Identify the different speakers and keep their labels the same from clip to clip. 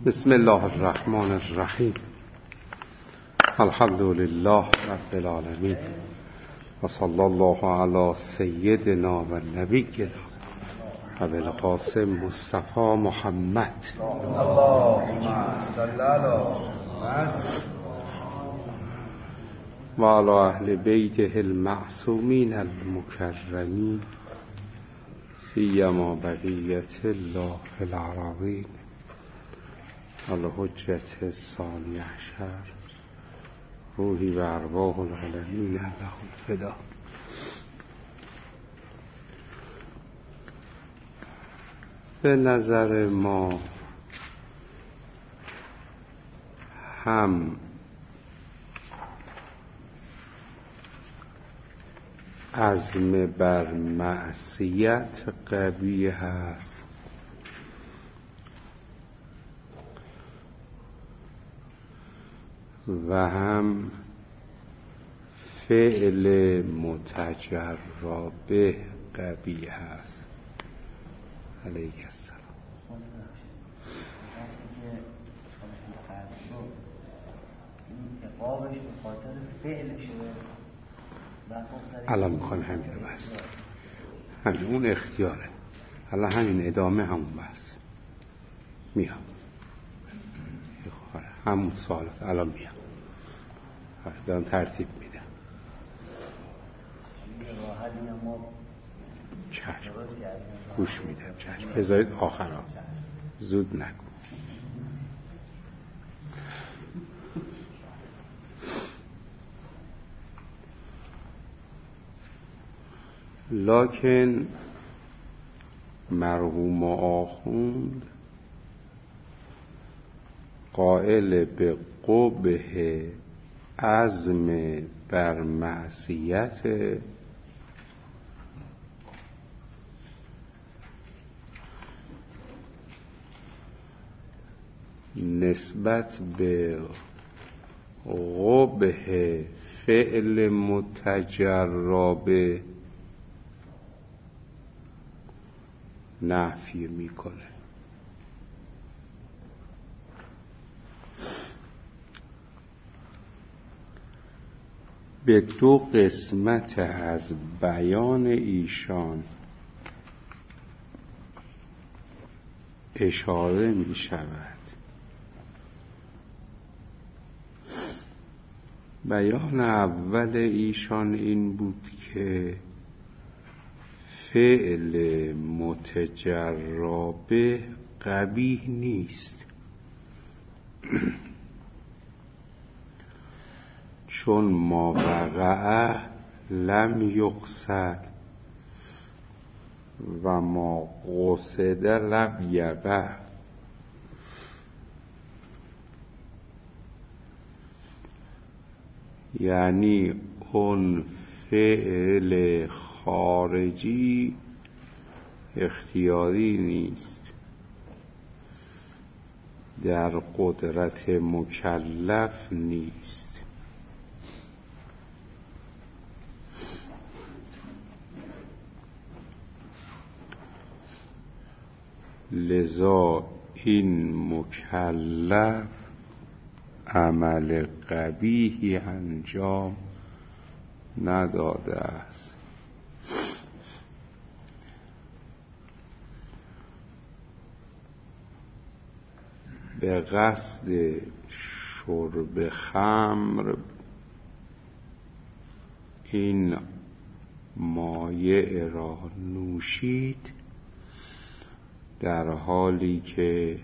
Speaker 1: بسم الله الرحمن الرحیم. الحمد لله رب العالمین و صلی الله علی سیدنا و نبینا ابوالقاسم مصطفی محمد
Speaker 2: اللهم صل علی
Speaker 1: و علی اهل بیته المعصومین المکرمین سیما بقیت الله فی الارضین الحجة الثانی عشر روحی و ارواح العالمین له الفدا. به نظر ما هم عزم بر معصیت قبیح است و هم فعل متجرا به قبیح است. علیه السلام. الان میخوان همین رو بحث همین اون اختیاره. الان همین ادامه همون بحث میام همون سوالات الان میام دارم ترتیب میدم. چشم گوش میدم. چشم بذارید آخرا زود نکن. لکن مرحوم آخوند قائل به قبح عزم بر معصیت نسبت به قبح فعل متجرا به نفی میکنه. به دو قسمت از بیان ایشان اشاره می شود. بیان اول ایشان این بود که فعل متجرا به قبیح نیست، چون ما وقع لم یقصد و ما قصد لم یقع. یعنی اون فعل خارجی اختیاری نیست، در قدرت مکلف نیست. لذا این مکلف عمل قبیحی انجام نداده است. به قصد شرب خمر این مایع را نوشید در حالی که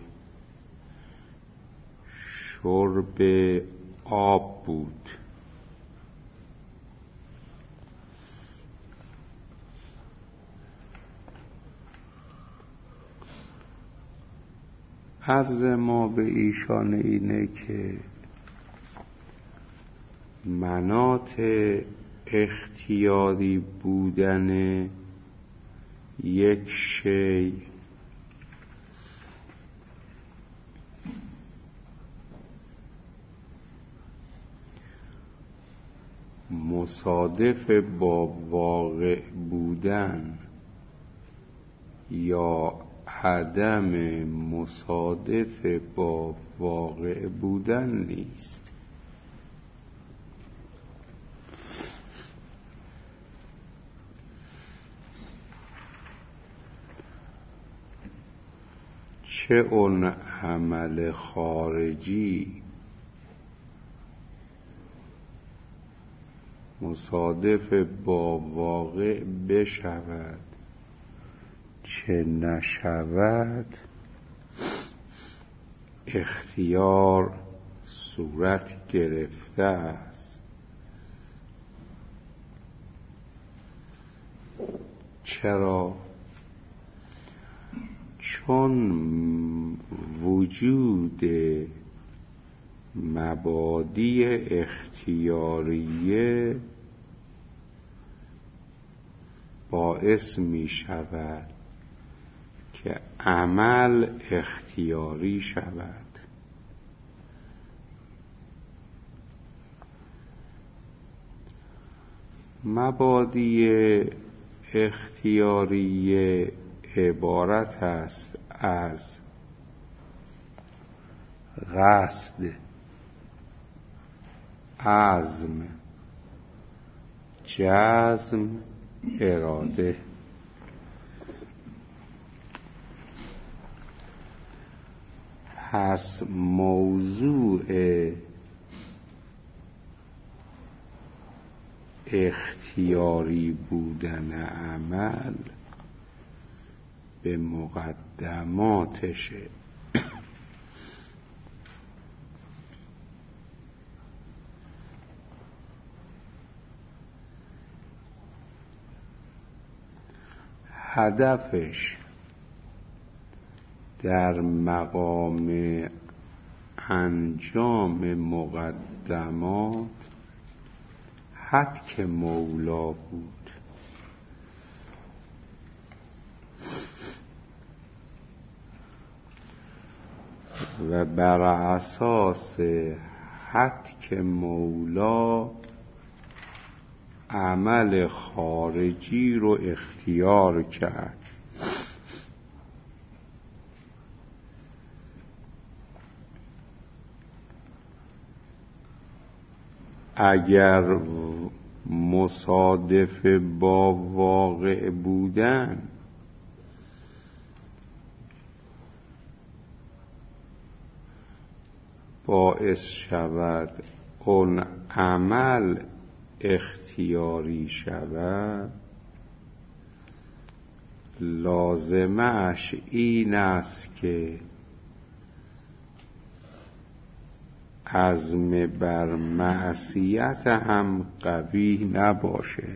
Speaker 1: شرب آب بود. عرض ما به ایشان اینه که مناط اختیاری بودن یک شی مصادف با واقع بودن یا عدم مصادف با واقع بودن نیست. چه اون عمل خارجی مصادف با واقع بشود چه نشود، اختیار صورت گرفته است. چرا؟ چون وجود مبادی اختیاریه باعث می شود که عمل اختیاری شود. مبادی اختیاری عبارت است از قصد، عزم، جزم، اراده. پس موضوع اختیاری بودن عمل به مقدماتشه. هدفش در مقام انجام مقدمات حتک مولا بود و بر اساس حتک مولا عمل خارجی رو اختیار کرد. اگر مصادف با واقع بودن باعث شود اون عمل اختیاری شود، لازمش این است که عزم بر معصیت هم قوی نباشه.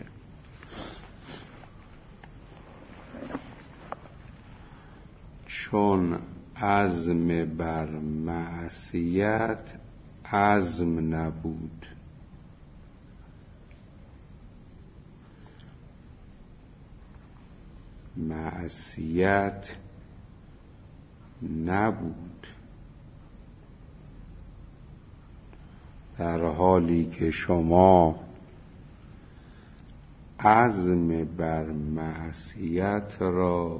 Speaker 1: چون عزم بر معصیت عزم نبود، معصیت نبود، در حالی که شما عزم بر معصیت را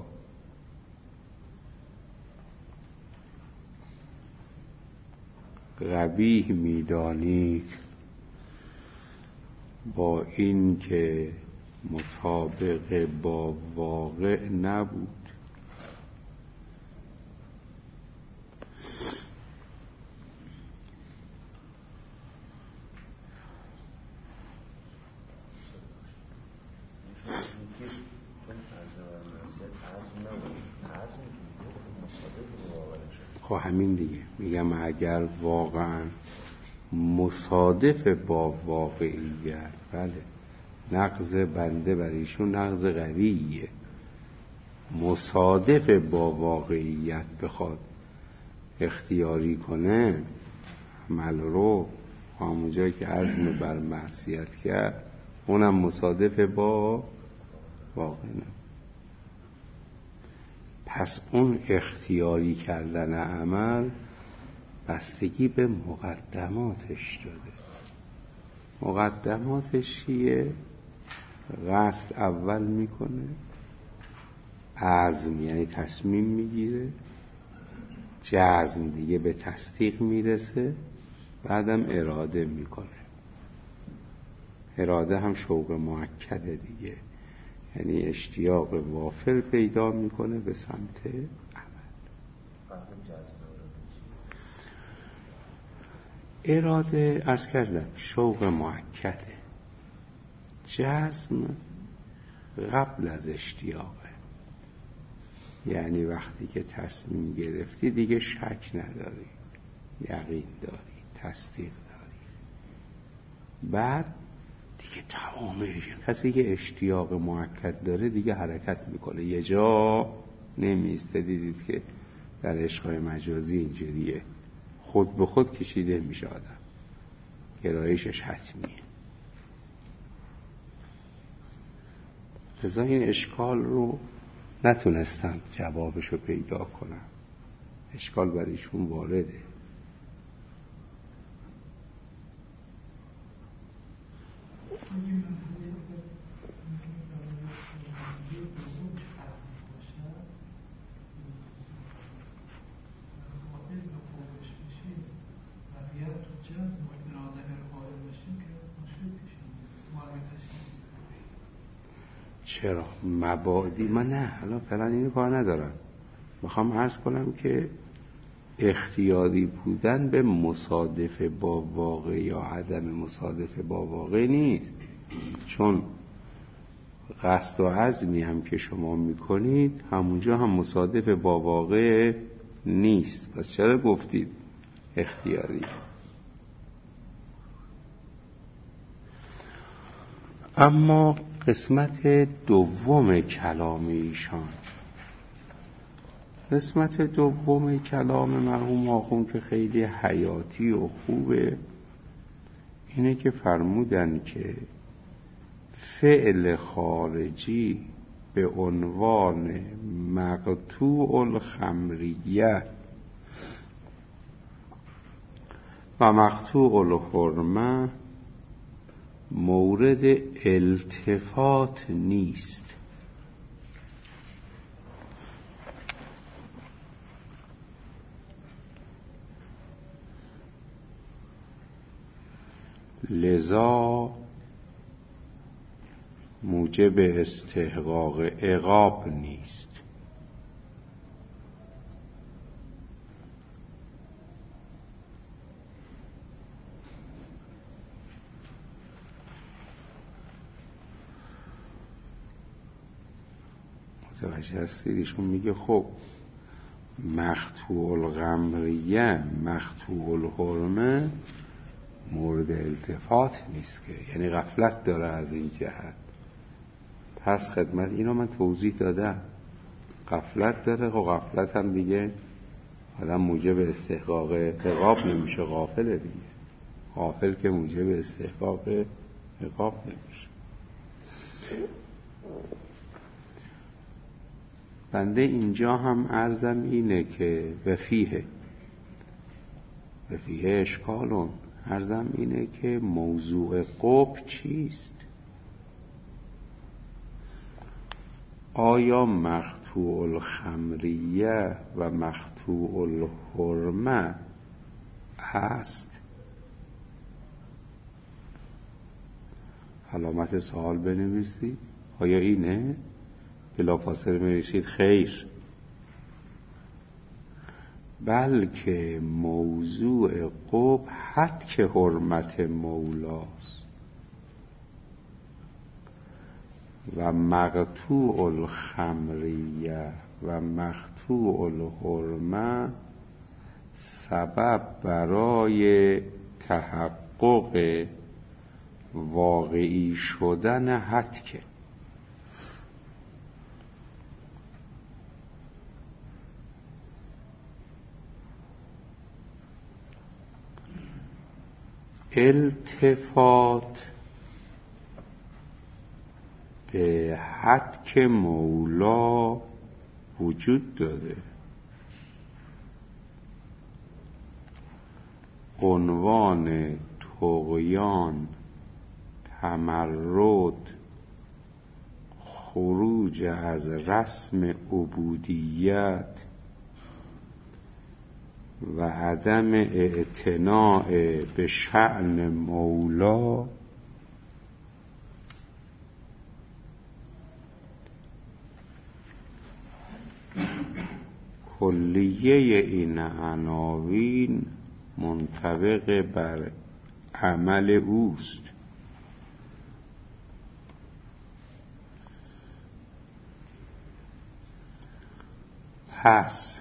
Speaker 1: قبیح می‌دانید با این که مطابق با واقع نبود. خب همین دیگه میگم اگر واقعا مصادف با واقعیت، بله نقض بنده بر ایشون نقض قویه، مصادف با واقعیت بخواد اختیاری کنه عمل رو، همون جایی که عزم بر معصیت کرد اونم مصادف با واقع نه. پس اون اختیاری کردن عمل بستگی به مقدماتش داره. مقدماتش چیه؟ قصد اول میکنه، عزم یعنی تصمیم میگیره، جزم دیگه به تصدیق میرسه، بعدم اراده میکنه. اراده هم شوق مؤکده دیگه، یعنی اشتیاق وافر پیدا میکنه به سمت عمل. اراده عرض کردم شوق مؤکده، جزم قبل از اشتیاقه، یعنی وقتی که تصمیم گرفتی دیگه شک نداری، یقین داری، تصدیق داری. بعد دیگه تمامش، کسی که اشتیاق مؤکد داره دیگه حرکت میکنه، یه جا نمیسته. دیدید که در عشق‌های مجازی اینجوریه، خود به خود کشیده میشه آدم، گرایشش حتمیه. لذا این اشکال رو نتونستم جوابش رو پیدا کنم، اشکال برایشون وارده. چرا مبادی؟ من نه الان فعلا اینو کار ندارم، میخوام عرض کنم که اختیاری بودن به مصادفه با واقع یا عدم مصادفه با واقع نیست، چون قصد و عزمی هم که شما میکنید همونجا هم مصادفه با واقع نیست. پس چرا گفتید اختیاری؟ اما قسمت دوم کلام ایشان، قسمت دوم کلام مرحوم آخوند که خیلی حیاتی و خوبه، اینه که فرمودن که فعل خارجی به عنوان مقطوع الخمریه و مقطوع الحرمه مورد التفات نیست. لذا موجب استحقاق عقاب نیست. متوجه هستید؟ ایشون میگه خب مقطوع الخمریه مقطوع الحرمه مورد التفات نیست، که یعنی غفلت داره از این جهت. پس خدمت اینو من توضیح دادم، غفلت داره. خب غفلت هم دیگه آدم موجب استحقاق عقاب نمیشه، غافله دیگه. غافل که موجب استحقاق عقاب نمیشه. بنده اینجا هم عرضم اینه که وفیه اشکالون، عرضم اینه که موضوع قبح چیست؟ آیا مقطوع الخمریه و مقطوع الحرمه هست؟ علامت سوال بنویسید. آیا اینه؟ بلافاصله می‌نویسید خیر، بلکه موضوع قبح هتک حرمت مولاست و مقطوع الخمریه و مقطوع الحرمه سبب برای تحقق واقعی شدن هتک. التفات به هتک مولا وجود داره. عنوان طغیان، تمرد، خروج خروج از رسم عبودیت و عدم اعتناء به شأن مولا کلیه این عناوین منطبق بر عمل اوست. پس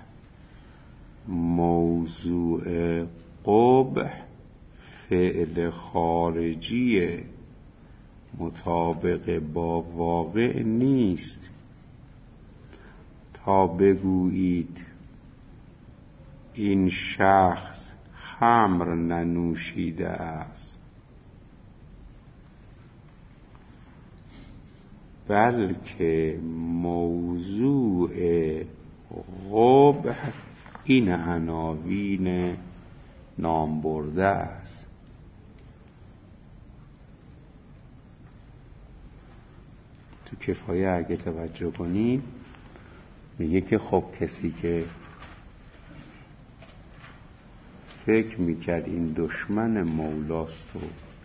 Speaker 1: موضوع قبح فعل خارجی مطابق با واقع نیست تا بگویید این شخص خمر ننوشیده است، بلکه موضوع قبح این عناوین نام برده است. تو کفایه اگه توجه کنید میگه که خب کسی که فکر میکرد این دشمن مولاست و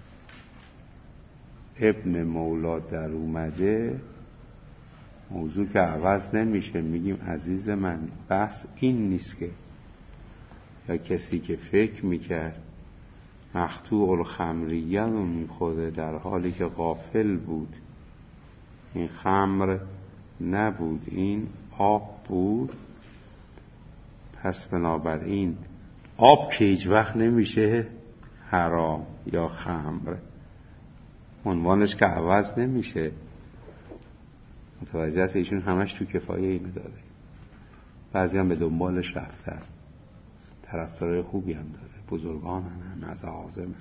Speaker 1: ابن مولا در اومده، موضوع که عوض نمیشه. میگیم عزیز من بحث این نیست که، یا کسی که فکر میکرد مقطوع الخمریه رو میخوره در حالی که غافل بود، این خمر نبود، این آب بود، پس بنابراین آب که هیچ وقت نمیشه حرام یا خمر، عنوانش که عوض نمیشه. متوجه است؟ ایشون همش تو کفایه اینو داره. بعضی هم به دنبالش رفتن، طرفدارای خوبی هم داره، بزرگان هم از عازم.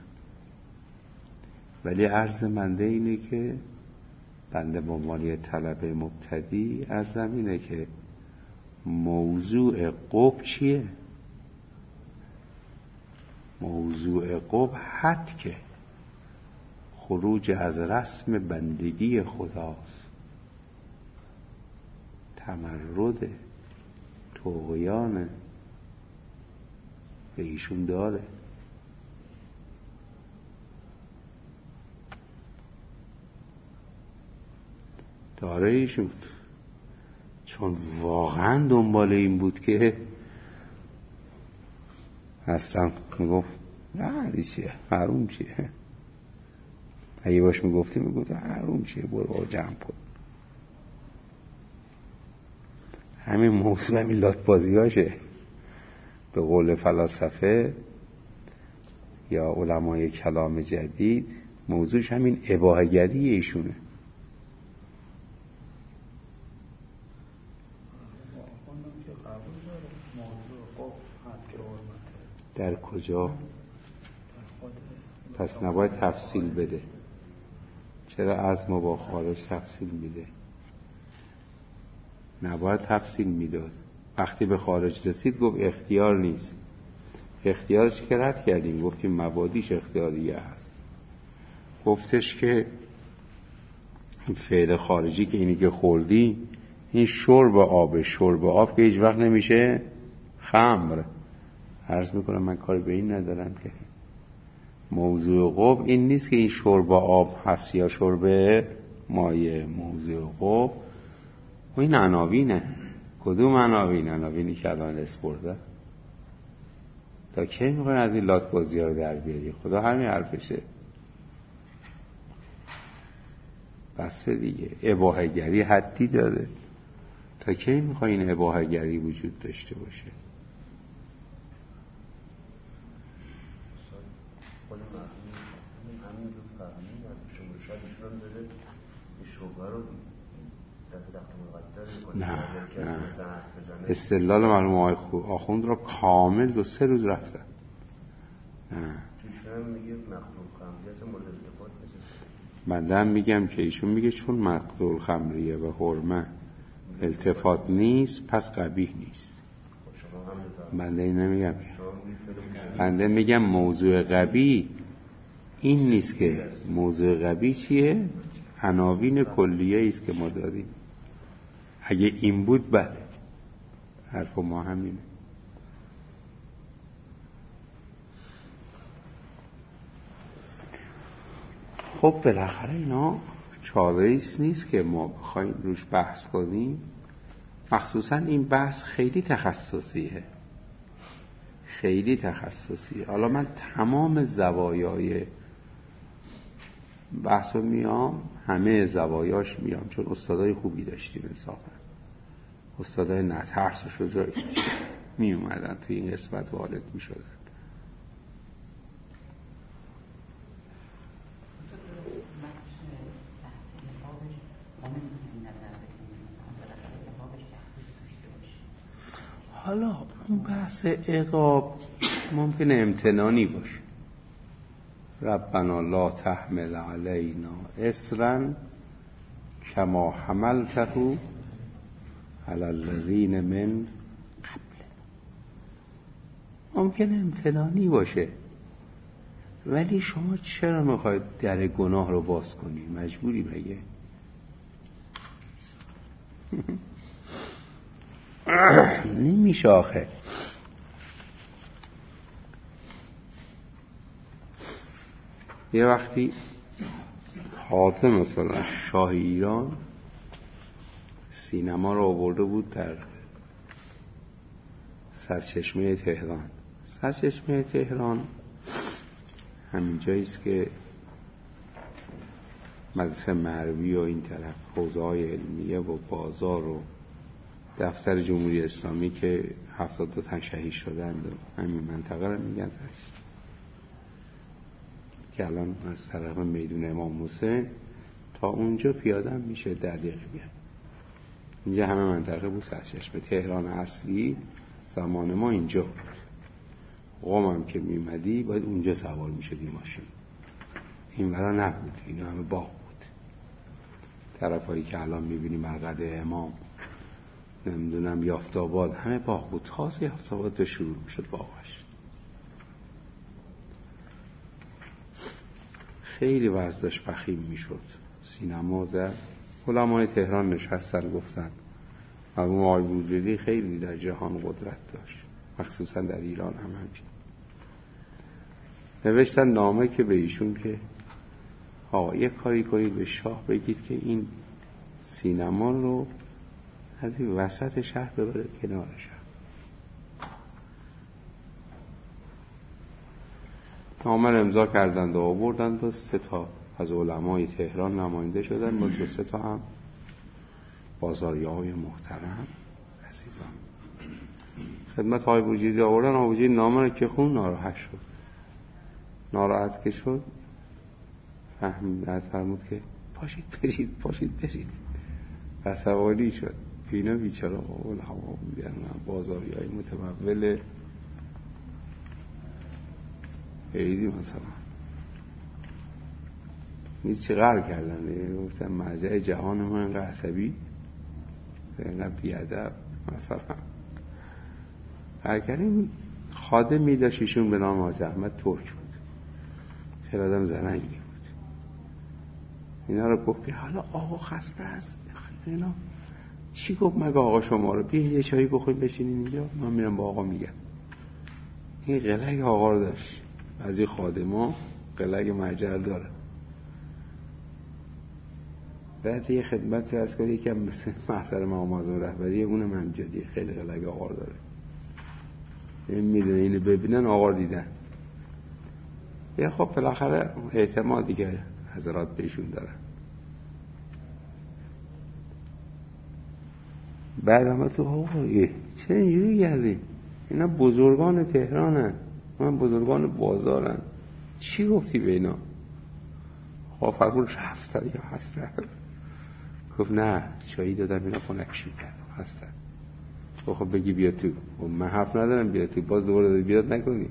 Speaker 1: ولی عرض منده اینه که بنده به عنوان طلبه مبتدی عرضم اینه که موضوع قبح چیه؟ موضوع قبح حد که خروج از رسم بندگی خداست، تمرد طغیان به ایشون داره. ایشون چون واقعا دنبال این بود که اصلا میگفت نه چیه حروم چیه، اگه باش میگفتی میگفت حروم چیه، برو جمع کن. همین موضوع همین لاتبازی هاشه. به قول فلاسفه یا علمای کلام جدید موضوعش همین اباحه‌گری ایشونه. در کجا؟ پس نباید تفصیل بده. چرا از ما با خارج تفصیل میده؟ نباید تفصیل میداد. وقتی به خارج رسید گفت اختیار نیست. اختیارش که رد کردیم، گفتیم مبادیش اختیاریه هست. گفتش که این فعل خارجی که اینی که خوردی، این شرب آب که هیچ وقت نمیشه خمر. عرض میکنم من کاری به این ندارم که موضوع قبح این نیست که این شرب آب هست یا شرب مایه. موضوع قبح و این عناوینه. کدوم عناوین؟ عناوینی که الان اسپرده. تا کی میخواین از این لات بازی ها رو در بیاری؟ خدا همین حرفشه. بس دیگه. اباحه‌گری حدی داره. تا کی میخواین اباحه‌گری وجود داشته باشه؟ نه استدلال مرحوم آقای آخوند را کامل 2-3 روز رفتن. نه بنده هم میگم که ایشون میگه چون مقطوع خمریه و حرمه التفات نیست پس قبیح نیست. بنده این نمیگم. بنده میگم موضوع قبیح این نیست. که موضوع قبیح چیه؟ عناوین کلیه ایست که ما داریم. اگه این بود بله، حرف ما همینه. خب بالاخره اینا چاره‌ایست نیست که ما بخوایم روش بحث کنیم. مخصوصا این بحث خیلی تخصصیه، خیلی تخصصیه. حالا من تمام زوایای بحث رو میام، همه زوایاش میام، چون استادای خوبی داشتیم انصافا، استادای نترس و شجاعی می اومدن توی این قسمت وارد می شدن. حالا اون بحث عقاب ممکنه امتنانی باشه. ربنا لا تحمل علینا اصرا کما حملته علی الذین من قبل. ممکنه امتنانی باشه، ولی شما چرا میخواید در گناه رو باز کنی؟ مجبوری بگه نمیشه آخه. یه وقتی تازه مثلا شاه ایران سینما رو آورده بود در سرچشمه تهران. سرچشمه تهران همین جاییست که مدرسه مروی و این طرف حوزه‌های علمیه و بازار و دفتر جمهوری اسلامی که 72 تن شهید شدند و همین منطقه رو میگن که الان از طرف میدون امام حسین تا اونجا پیاده میشه 10 دقیقه بیاد. اینجا همه منطقه بود سرچشمه. تهران اصلی زمان ما اینجا بود. قم هم که میمدی باید اونجا سوار میشدی ماشین، این ورا نبود، این همه باغ بود. طرفایی که الان میبینی مرقد امام، نمیدونم یافت‌آباد، همه باغ بود. تازه یافت‌آباد به شروع میشد باغش. خیلی وضع داشت وخیم میشد. سینما زد، علمای تهران نشستن گفتن مرحوم آقای وجودی خیلی در جهان قدرت داشت، مخصوصا در ایران هم همچنین. نوشتن نامه که به ایشون که آقا یک کاری کنید به شاه بگید که این سینما رو از این وسط شهر ببره کنار شهر. نامه امضا کردند و آوردند و 3 تا از علمای تهران نماینده شدن و 2-3 تا هم بازاریای محترم عزیزان خدمت های وجودی آوردن. های وجودی نامه رو که خون ناراحت شد. ناراحت که شد فرمود که پاشید برید. عصبانی شد. اینا بیچاره علما بودن، بازاریای متمول خیلی مثلا نیست چه قرار کردن. گفتن مرجع جهان ما اینقدر عصبی، اینقدر بیادب مثلا قرار کردیم. خادمی داشت ایشون به نام حاج احمد ترک بود، خیلی آدم زرنگی بود. اینا رو گفت که حالا آقا خسته است، اینا چی گفت مگه آقا شما رو بیا یه چایی بخوریم بشینین اینجا، من میرم با آقا میگم. این قلق آقا رو داشت. از این خادما قلق مجر داره. بعد یه خدمتی از کنی که مثل محضر مقام اعظم رهبری اونم همجدی خیلی قلق آقا رو داره. این میدونه اینو ببینن آقا رو دیدن. یه خب بالاخره اعتمادی که حضرات بهشون دارن. بعد هم تو آقا چه اینجوری کردی؟ اینا بزرگان تهرانن، من بزرگان بازارن، چی گفتی به اینا؟ آقا فرمون رفتن یا هستن؟ گفت نه چایی دادم اینا خونکشی کرد هستن. خب بگی بیا تو. من حرف ندارم بیا تو، باز دوباره دادی بیاد نکنی.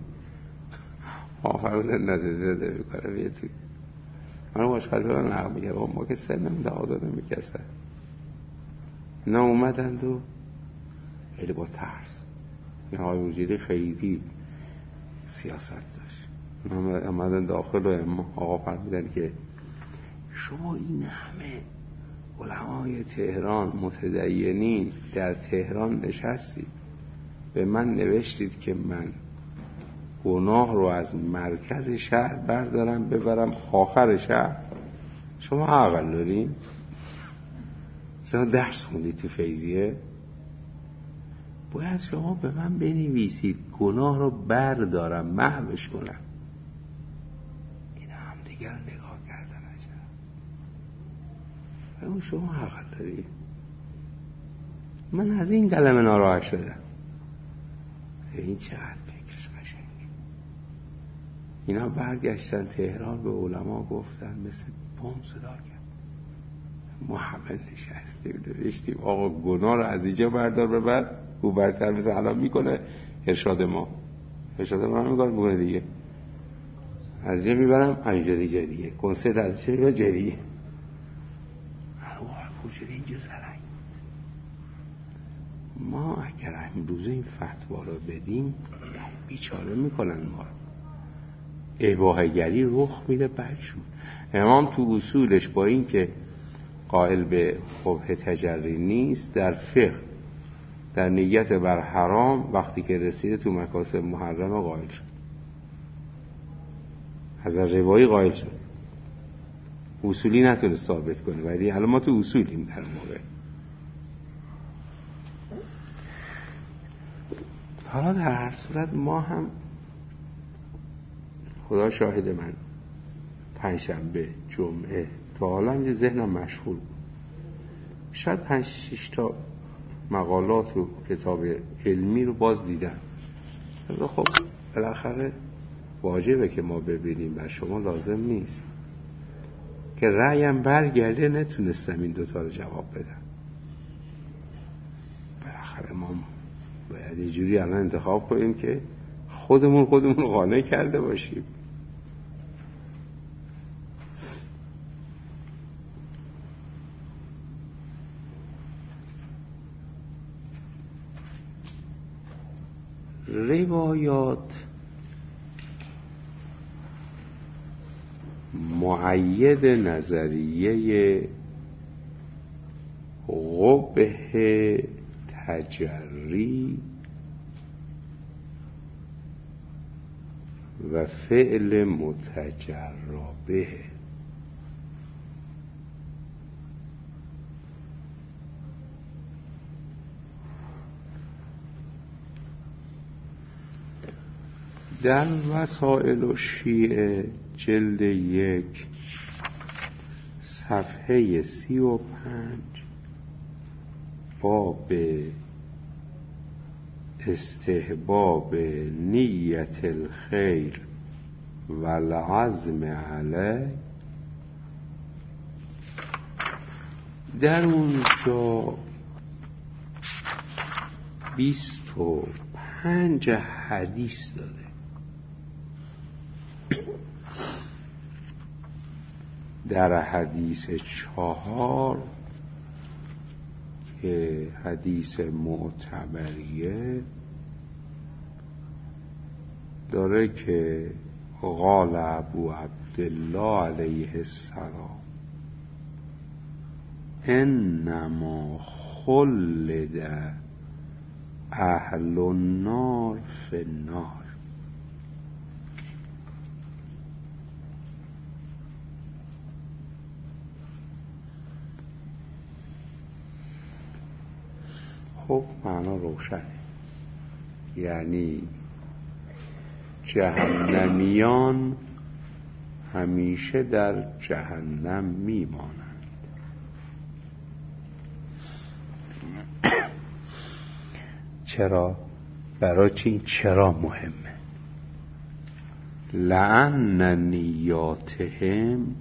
Speaker 1: فرمون نداده بکاره بیا تو. من مشکل برای نقم میگه ما که سنم ده آزاده میکسه. اینا اومدند و خیلی با ترس. این آقای وجودی خیلی سیاست داشت. اومدن داخل و آقا فرمودن که شما این همه علمای تهران متدینین در تهران نشستید به من نوشتید که من گناه رو از مرکز شهر بردارم ببرم آخر شهر. شما عقل دارین؟ شما درس خوندید تو فیضیه؟ باید شما به من بنویسید گناه رو بردارم محوش کنم. اینا هم دیگر نگاه کردن عجب. اما شما عقل دارید؟ من از این کلمه ناراحت شدم. این چقدر فکرش قشنگه. اینا برگشتن تهران به علما گفتن، مثل بم صدا کرد. ما همه نشستیم نوشتیم آقا گناه رو از اینجا بردار ببر، او برتر مثل الان میکنه ارشاد ما میکنه دیگه، از اینجا میبرم اینجا دیگه کنسرت از چه میبرم جا دیگه. شده اینجا زرنگ. ما اگر امروزه این فتوا رو بدیم بیچاره میکنن ما. اباحه‌گری رخ میده برشون. امام تو اصولش با این که قائل به قبح تجری نیست، در فقه در نیت بر حرام وقتی که رسیده تو مکاسب محرم قائل شد، از روایی قائل شد. اصولی نتونست ثابت کنه، ولی حالا ما تو اصولیم در موقع. حالا در هر صورت ما هم خدا شاهد من پنجشنبه جمعه تا حالا اینجا ذهنم مشغول بود، شاید 5-6 تا مقالات و کتاب علمی رو باز دیدم. خب بالاخره واجبه که ما ببینیم، بر شما لازم نیست که رأیم برگرده. نتونستم این دوتا رو جواب بدم. بالاخره ما باید یه جوری الان انتخاب کنیم که خودمون رو قانع کرده باشیم. روایات مؤید نظریه قبح تجری و فعل متجرا به. در وسائل الشیعه جلد 1 صفحه 35 باب استحباب نیت الخیر و العزم علیه، در اونجا 25 حدیث داده. در حدیث 4 که حدیث معتبریه داره که قال ابو عبدالله علیه السلام انما خلد اهل النار فی النار. خب معنا روشنه، یعنی جهنمیان همیشه در جهنم میمانند. چرا؟ برای چی این چرا مهمه؟ لأن نیاتهم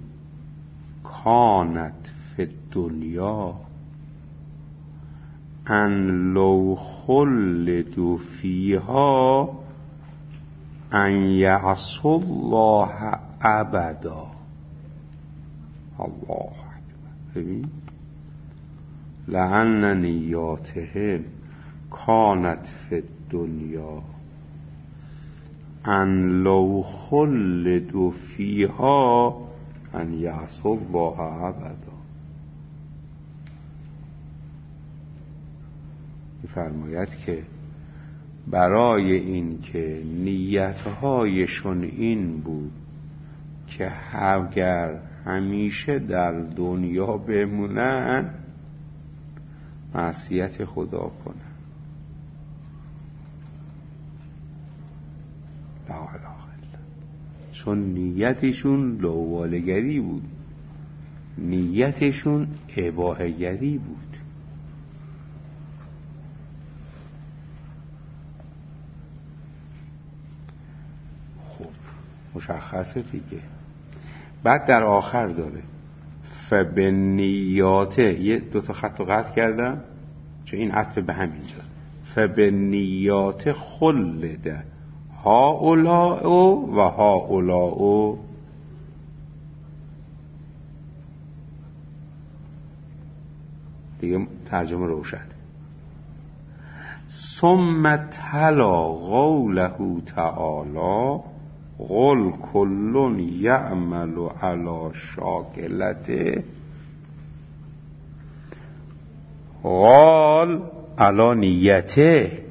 Speaker 1: کانت فی الدنیا ان لو خلدوا فیها ان یعصوا الله ابدا. الله اکبر. ببین، لأن نیاتهم کانت فی الدنیا ان لو خلدوا فیها ان یعصوا الله ابدا. می‌فرماید که برای این که نیت‌هایشون این بود که اگر همیشه در دنیا بمونن معصیت خدا کنن. لا اله الا الله. چون نیتشون لوالگری بود، نیتشون اباحه‌گری بود. مشخصه دیگه. بعد در آخر داره فبنیاته، یه دوتا خط رو قطع کردم چون این عطف به همینجاست. فبنیات خلده هؤلاء و هؤلاء. دیگه ترجمه روشن. ثم تلا قوله تعالی قل کل یعمل علی شاکلته قال علی نیته،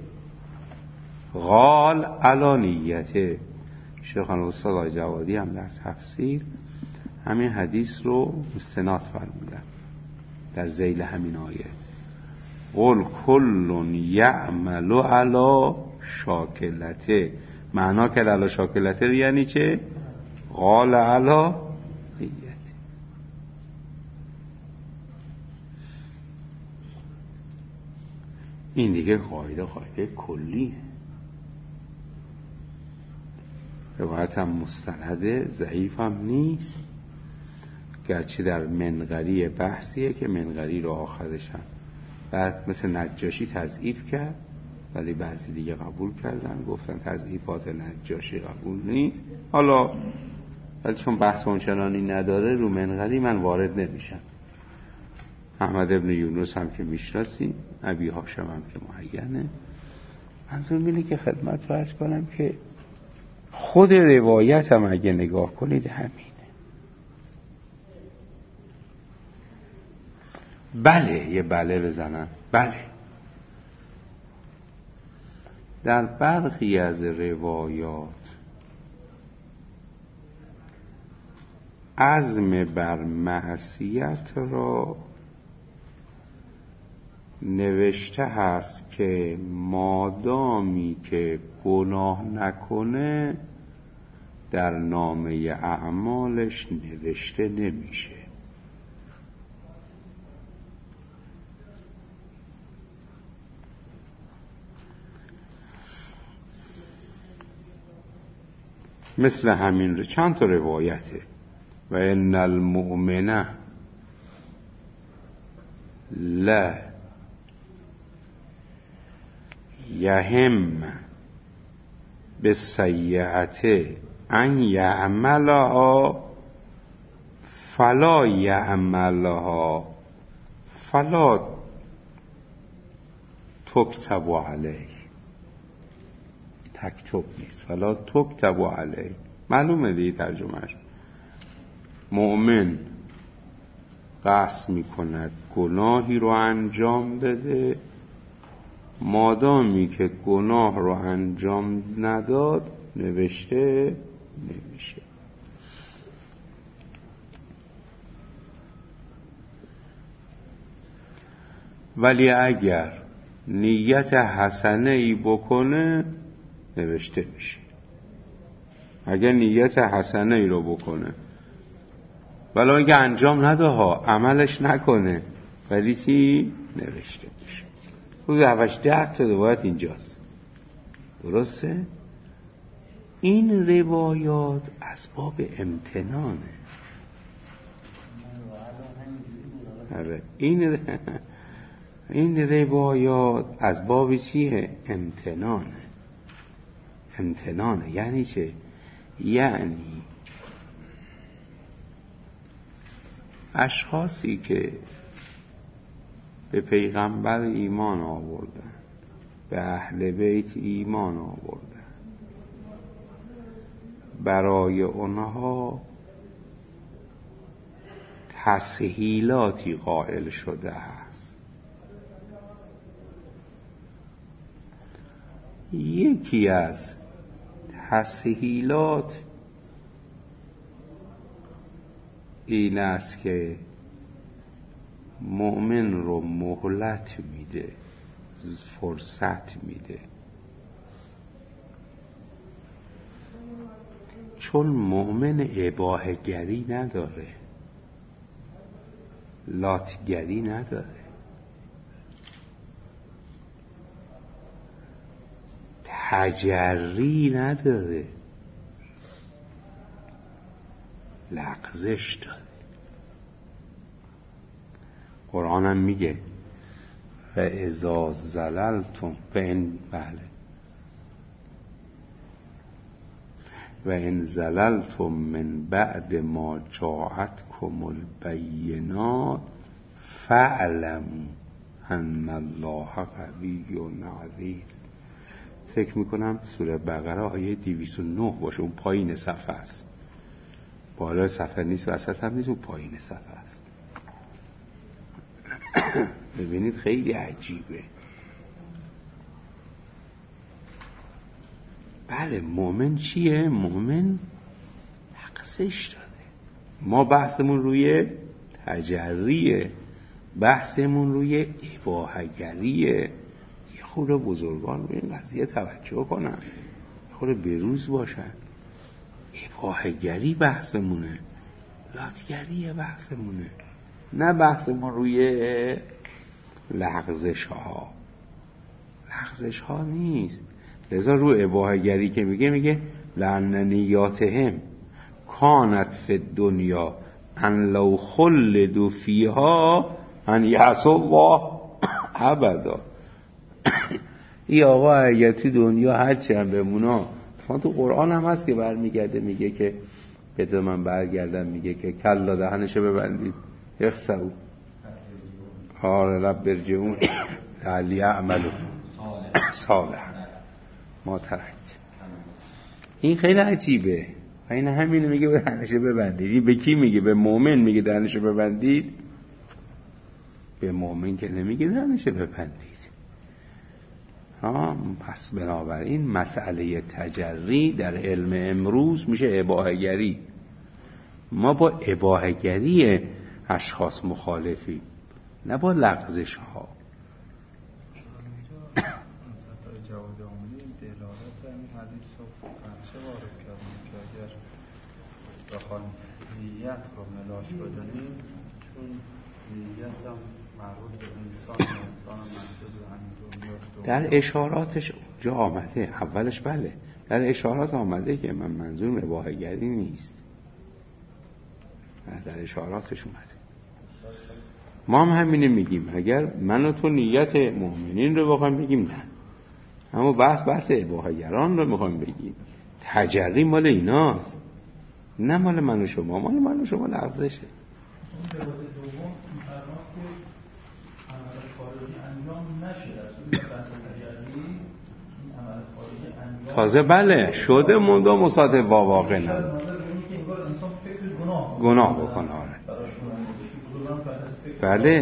Speaker 1: قال علی نیته. شیخان استاد آقای جوادی هم در تفسیر همین حدیث رو استناد فرمودن در ذیل همین آیه. قل کل یعمل علی شاکلته، معنا که علی شاکلته یعنی چه؟ قال علی نیته. این دیگه قاعده کلیه. روایت هم مستند ضعیف هم نیست، گرچه در منقری بحثیه که منقری رو آخرش هم بعد مثل نجاشی تضعیف کرد، ولی بعضی دیگه قبول کردن، گفتن تضعیفات نجاشی قبول نیست. حالا ولی چون بحث اونچنانی نداره رو منقری من وارد نمیشم. احمد ابن یونس هم که میشناسیم، ابی هاشم هم که معینه. منظور اینه که خدمت رو عرض کنم که خود روایت هم اگه نگاه کنید همینه. بله، یه بله بزنم. بله، در برخی از روایات عزم بر معصیت را نوشته هست که مادامی که گناه نکنه در نامه اعمالش نوشته نمیشه. مثل همین چند تا روایته. و ان المؤمن لا یهم بالسیئة ان یعملها فلا یعملها فلا تکتب علیه. تکتب نیست، فلا تکتب علیه. معلومه دیگه ترجمهش. مؤمن قصد میکند گناهی رو انجام بده، مادامی که گناه رو انجام نداد نوشته نمیشه. ولی اگر نیت حسنه ای بکنه نوشته میشه. اگر نیت حسنه ای رو بکنه، ولی اگه انجام نده ها، عملش نکنه، ولی چی؟ نوشته میشه. روز 10 تا روایت اینجاست. درسته؟ این روایات از باب امتنانه. این روایات از باب چیه؟ امتنانه. یعنی چه؟ یعنی اشخاصی که به پیغمبر ایمان آوردن، به اهل بیت ایمان آوردن، برای اونها تسهیلاتی قائل شده است. یکی از تسهیلات این است که مؤمن رو مهلت میده، فرصت میده، چون مؤمن اباحه‌گری نداره، لاتگری نداره، تجری نداره، لغزش داره. قرآن هم میگه و اذا زللتم و ان زللتم من بعد ما جاءتكم البینات فاعلموا ان الله قوی عزیز. فکر میکنم سوره بقره آیه 209 باشه، اون پایین صفحه است، بالا صفحه نیست، وسط هم نیست، اون پایین صفحه است. ببینید خیلی عجیبه. بله مؤمن چیه؟ مؤمن لغزش داره. ما بحثمون روی تجریه، بحثمون روی اباحه‌گریه. یه خورده بزرگان به این قضیه توجه کنن، یه خورده بروز باشن. اباحه‌گری بحثمونه، لاتگری بحثمونه، نه بحثمون روی لغزش ها نیست. لذا رو اباحه‌گری که میگه لأن نیاتهم کانت فی الدنیا ان لو خلدوا فیها ان یعصوا الله ابدا. ای آقا اگه تو دنیا هرچی هم بمونا، تو قرآن هم هست که برمیگرده میگه که بده من برگردم، میگه که کلا دهنشو ببندید یخسو حال رب برجعون لعلی اعملو صالح ما ترکت. این خیلی عجیبه. این همینو میگه به دهنشو ببندید. این به کی میگه؟ به مؤمن میگه دهنشو ببندید؟ به مؤمن که نمیگه دهنشو ببندید. پس بنابراین مسئله تجری در علم امروز میشه اباحه‌گری. ما با اباحه‌گری اشخاص مخالفیم، نه با لغزش ها.
Speaker 2: بخوان نیت رو ملاک بدنیم، چون نیت هم مربوط به انسان محدود به همین دنیا.
Speaker 1: در اشاراتش جا آمده، اولش بله در اشارات آمده که من منظورم اباحه‌گری نیست، در اشاراتش اومده. ما هم همینه میگیم، اگر من و تو نیت مؤمنین رو بخوایم بگیم نه، اما بحث اباحه‌گران رو میخوایم بگیم. تجری مال ایناست، نه مال من و شما. مال من و شما لغزشه.
Speaker 3: اون لباس دوم می‌فرماد که عمل خارجی انجام نشه، اصلا بحث تجری این عمل خارجی انجام
Speaker 1: تازه بله شده مونده مصادف با واقع نه گناه بکنه. بله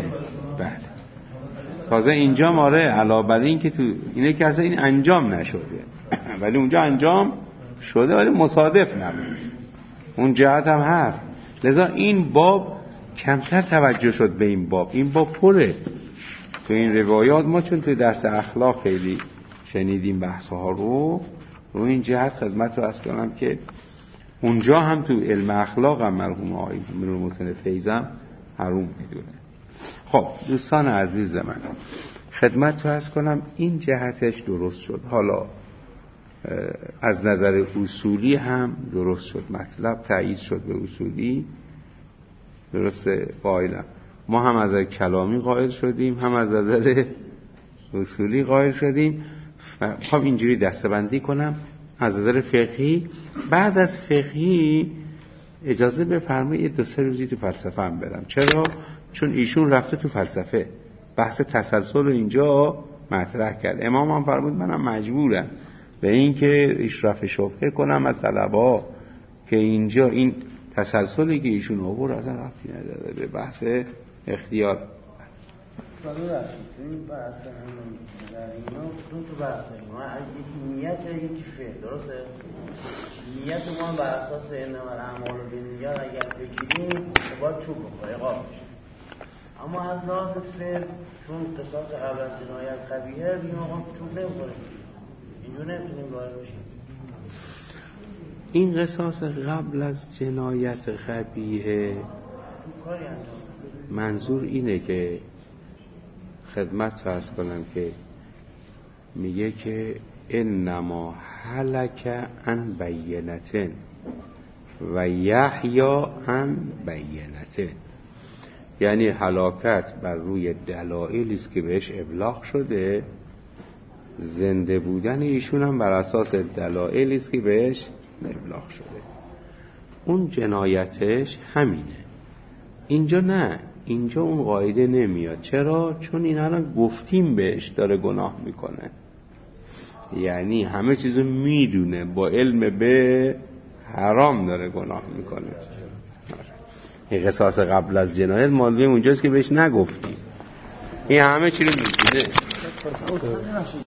Speaker 1: تازه اینجا ماره علاوه بر این که تو اینه که اصلا این انجام نشده، ولی اونجا انجام شده ولی مصادف نبود. اون جهت هم هست. لذا این باب کمتر توجه شد به این باب. این باب پره تو این روایات. ما چون تو درس اخلاق خیلی شنیدیم بحث ها رو این جهت خدمت رو عرض کنم که اونجا هم تو علم اخلاق هم مرحوم آقای محسن فیضم حروم میدونه. خب دوستان عزیز من خدمت رو عرض کنم این جهتش درست شد. حالا از نظر اصولی هم درست شد، مطلب تایید شد به اصولی. درسته قائلم. ما هم از نظر کلامی قائل شدیم، هم از نظر اصولی قائل شدیم. خب اینجوری دسته‌بندی کنم از نظر فقهی. بعد از فقهی اجازه بفرمایید 2-3 روزی تو فلسفه هم برم. چرا؟ چون ایشون رفته تو فلسفه، بحث تسلسل رو اینجا مطرح کرد. امام هم فرمود منم مجبورم به این که اشراف شبهه کنم از طلبا که اینجا این تسلسلی که ایشون آورد اصلا ربطی نداره به بحث اختیار.
Speaker 4: ساده رفتیم تو این بحث همون در اینا تو بحث ما یکی نیت یکی فعل، درسته؟ نیت ما بر اساس انما الاعمال بالنیات اگر بگیریم باید چوب بخوره، عقاب بشه. اما از لحاظ فعل چون قصاص قبل از جنایت قبیحه بگیم آقا چوب نمیخوره، اینجور نمیتونیم وارد بشیم.
Speaker 1: این قصاص قبل از جنایت قبیحه منظور اینه که خدمت عرض کنم که میگه که انما هلک عن بینة و یحیا عن بینة، یعنی هلاکت بر روی دلایلی است که بهش ابلاغ شده، زنده بودن ایشون هم بر اساس دلایلی است که بهش ابلاغ شده. اون جنایتش همینه. اینجا نه، اینجا اون قاعده نمیاد. چرا؟ چون این الان گفتیم بهش داره گناه میکنه، یعنی همه چیزو میدونه، با علم به حرام داره گناه میکنه. این قصاص قبل از جنایت مالوی اونجاست که بهش نگفتیم، این همه چی رو میدونه.